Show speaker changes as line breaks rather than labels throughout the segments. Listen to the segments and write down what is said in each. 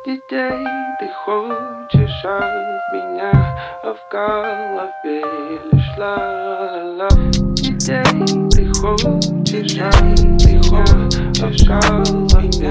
Детей ты хочешь от меня, а в голове лишь ла-ла-ла. Детей ты хочешь от меня, а в голове.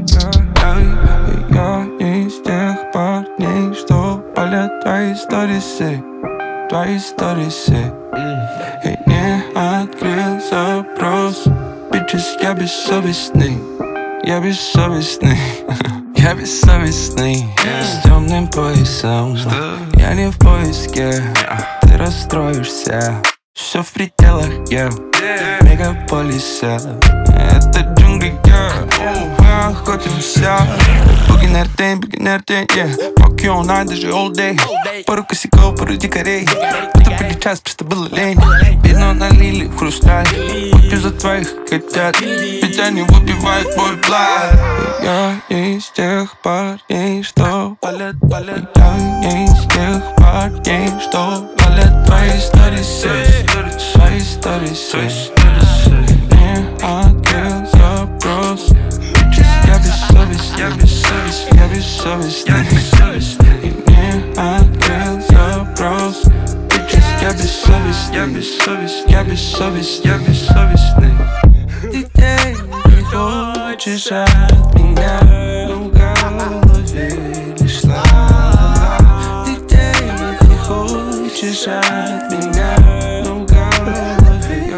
Я не из тех парней, что палят твои сторисы, твои сторисы. И не открыл запрос. Bitches, я бессовестный, я бессовестный. Я бессовестный, с темным поясом. Я не в поиске, ты расстроишься. Все в пределах, я мегаполиса. Это джунгли, мы охотимся. Бугинер день, yeah. Fuck you all night, даже all day. Пару косяков, пару дикарей. Это были час, просто было лень. Вино налили в хрусталь. Выпью за твоих котят, ведь они выпивают мой блад. Я не из тех парней, что палят. Я не из тех парней, что палят твои сторисы, свои сторисы. Не открыл запрос. Я бессовестный, я бессовестный, я бессовестный. И не открыл запрос. Я бессовестный, я бессовестный, я бессовестный, я бессовестный. Детей не хочешь от меня, но в голове лишь ла-ла-ла. Детей не хочешь от меня, но в голове.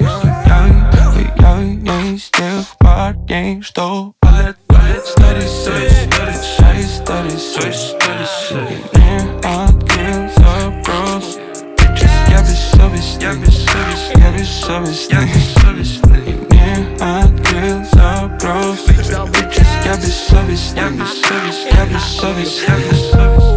Я не из тех парней, что палят сторисы, свои сторисы. И не открыл запрос. Я бессовестный, я бессовестный, я бессовестный, я бессовестный. И не открыл запрос. Я бессовестный, я бессовестный, я бессовестный, я бессовестный.